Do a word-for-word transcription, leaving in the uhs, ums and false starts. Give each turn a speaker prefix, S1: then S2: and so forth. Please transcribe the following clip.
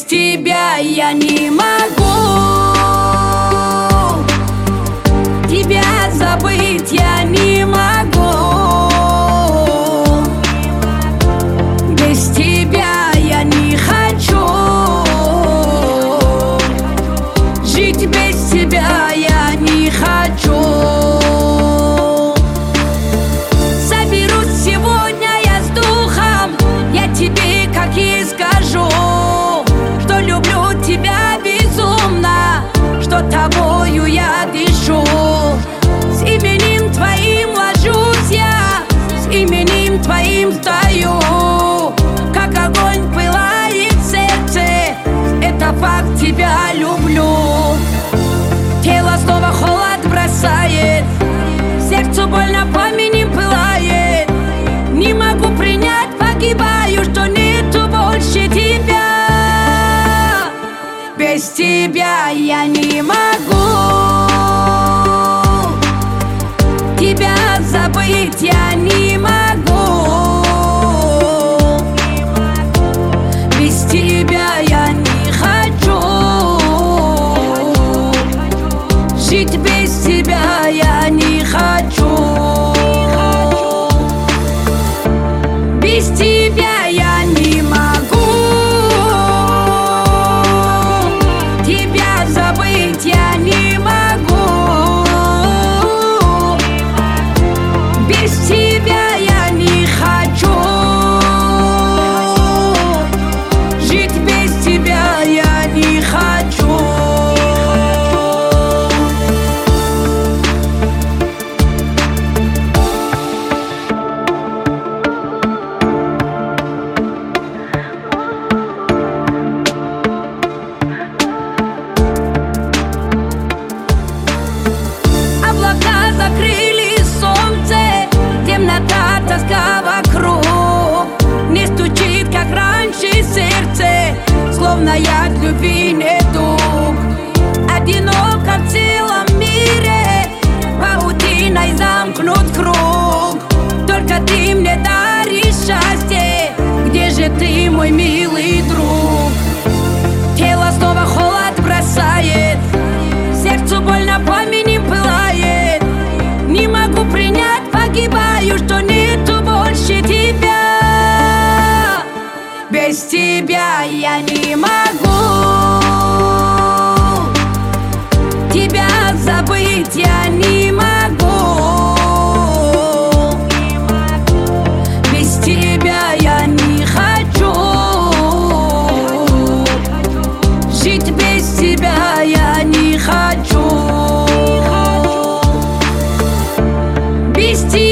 S1: тебя я не могу, тебя забыть я не могу. Без тебя я не хочу, жить без тебя я не хочу. Соберусь сегодня я с духом, я тебе как и скажу, что люблю тебя безумно, что тобою я дышу. С именем твоим ложусь я, с именем твоим стою. Как огонь пылает в сердце, это факт, тебя люблю. Тело снова холод бросает, сердцу больно, пламенем пылает. Не могу принять, погибаю, что нету больше тебя. Без тебя я не могу, тебя забыть я не могу. Без тебя я не хочу, жить без тебя я не хочу. Без тебя я не могу, тебя забыть я не могу. Без тебя я не хочу, жить без тебя я не хочу. Облака закрыли солнце, темнота, тоска вокруг. Не стучит, как раньше, сердце, словно я к любви не дух. Одиноко в целом мире, паутиной замкнут круг. Только ты мне даришь счастье, где же ты, мой милый друг? Тело снова холод бросает, сердцу больно, пламенем пылает. Не могу принять, погибаю, что нету больше тебя. Без тебя я не могу, тебя забыть я не могу. Без тебя я не хочу, жить без тебя я не хочу. Без тебя